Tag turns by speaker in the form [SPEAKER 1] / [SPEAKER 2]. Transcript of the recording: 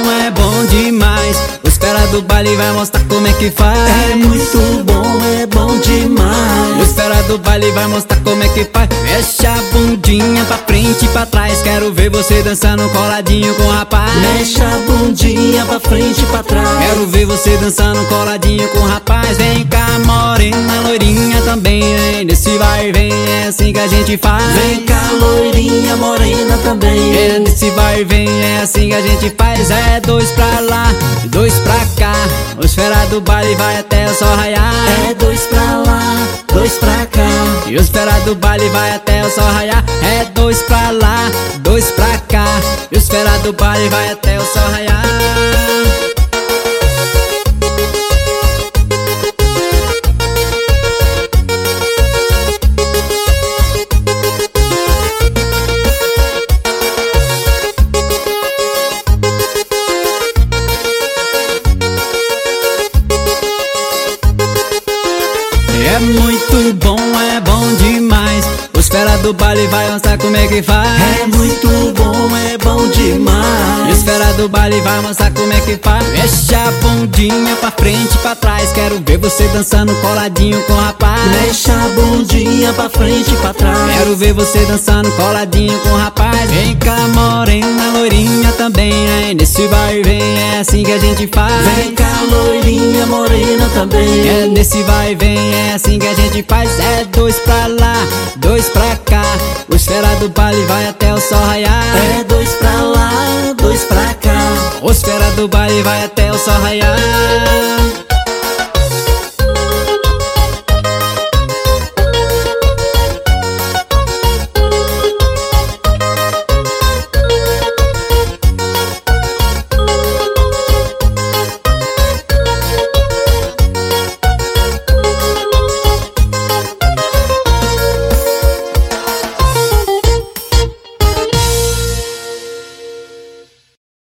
[SPEAKER 1] é bom demais. O Esfera do Baile vai mostrar como é que faz.
[SPEAKER 2] É muito bom, é bom demais.
[SPEAKER 1] O Esfera do Baile vai mostrar como é que faz. Mexe a bundinha pra frente e pra trás. Quero ver você dançando coladinho com o rapaz.
[SPEAKER 2] Mexe a bundinha pra frente e pra trás.
[SPEAKER 1] Quero ver você dançando coladinho com o rapaz. Vem cá, morena, loirinha também. Nesse vai e vem, é assim que a gente faz.
[SPEAKER 2] Vem cá, loirinha, morena também.
[SPEAKER 1] É nesse vai e vem, é assim que a gente faz. É dois pra lá, dois pra cá. O Esfera do Baile vai até o sol raiar.
[SPEAKER 2] É dois pra lá, dois pra cá.
[SPEAKER 1] E o Esfera do Baile vai até o sol raiar. É dois pra lá, dois pra cá. E o Esfera do Baile vai até o sol raiar. É muito bom, é bom demais. O Esfera do Baile vai mostrar como é que faz.
[SPEAKER 2] É muito bom, é bom demais.
[SPEAKER 1] E o Esfera do Baile vai mostrar como é que faz. Mexe a bundinha pra frente e pra trás. Quero ver você dançando coladinho com o rapaz.
[SPEAKER 2] Mexe a bundinha pra frente e pra trás.
[SPEAKER 1] Quero ver você dançando coladinho com o rapaz. Vem cá, morena, loirinha também. Nesse vai e vem, é assim que a gente faz.
[SPEAKER 2] Vem cá, loirinha, morena também.
[SPEAKER 1] É nesse vai e vem, é assim que a gente faz. É dois pra lá, dois pra cá. O Esfera do Baile vai até o sol raiar.
[SPEAKER 2] É dois pra lá, dois pra cá.
[SPEAKER 1] O Esfera do Baile vai até o sol raiar.